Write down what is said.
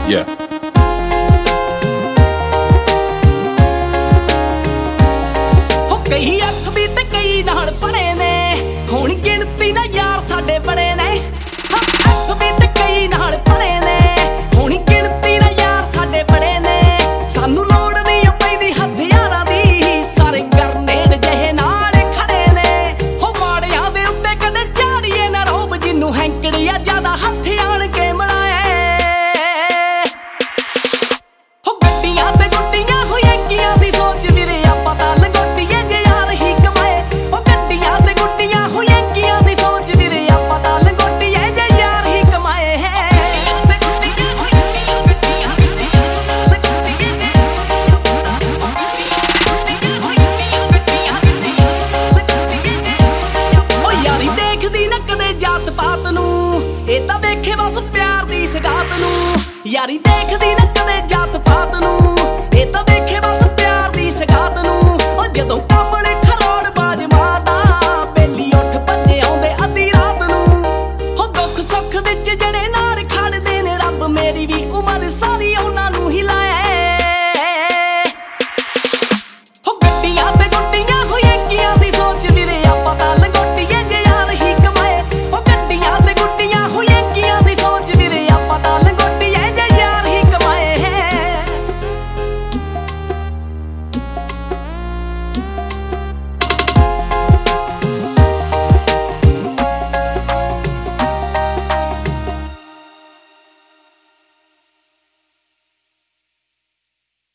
Yeah. ਕਈ ਅੱਖ ਵੀ ਤੇ ਕਈ ਨਾਲ ਪੜੇ ਨੇ, ਹੁਣ ਗਿਣਤੀ ਨਾ ਯਾਰ ਸਾਡੇ ਬੜੇ ਨੇ। ਅੱਖ ਵੀ ਤੇ ਕਈ ਨਾਲ ਪੜੇ ਨੇ, ਹੁਣ ਗਿਣਤੀ ਨਾ ਯਾਰ ਸਾਡੇ ਬੜੇ ਨੇ। ਸਾਨੂੰ ਲੋੜ ਨਹੀਂ ਪੈਂਦੀ ਹਥਿਆਰਾਂ ਦੀ, ਸਾਰੇ ਗਰਨੇਡ ਜਿਹੇ ਨਾਲ ਖੜੇ ਨੇ। ਹੋ ਮਾੜਿਆਂ ਦੇ ਉੱਤੇ ਕਦੇ ਝਾੜੀਏ ਨਾ ਰੋਬ, ਜਿਹਨੂੰ ਹੈਂਕੜੀਆ ਜ਼ਿਆਦਾ ਹੱਥ ਆਣ ਕੇ ਮਨਾਏ। ਹੋ ਗੱਡੀਆਂ ਤੇ ਗੁੱਡੀਆਂ ਹੋਈਆਂ ਕੀਆਂ ਦੀ ਸੋਚ ਵੀਰੇ ਆਪਾਂ ਤਾਂ ਲੰਗੋਟੀਏ ਜੇ ਯਾਰ ਹੀ ਕਮਾਏ। ਉਹ ਗੱਡੀਆਂ ਤੇ ਗੁੱਡੀਆਂ ਹੋਈਆਂ ਕੀਆਂ ਦੀ ਸੋਚ ਵੀਰੇ ਆਪਾਂ ਤਾਂ ਲੰਗੋਟੀਏ ਜੇ ਯਾਰ ਹੀ ਕਮਾਏ। ਉਹ ਯਾਰੀ ਦੇਖਦੀ ਨਾ ਕਦੇ ਜਾਤ ਪਾਤ ਨੂੰ, ਇਹ ਤਾਂ ਵੇਖੇ ਬਸ ਪਿਆਰ ਦੀ ਸਗਾਤ ਨੂੰ। ਯਾਰੀ ਦੇਖਦੀ ਨਾ ਕਦੇ ਜਾਤ ਪਾਤ ਨੂੰ, ਇਹ ਤਾਂ ਵੇਖੇ ਬਸ ਪਿਆਰ ਦੀ ਸਗਾਤ ਨੂੰ। ਉਹ ਜਦੋਂ ਕਾਮਲੇ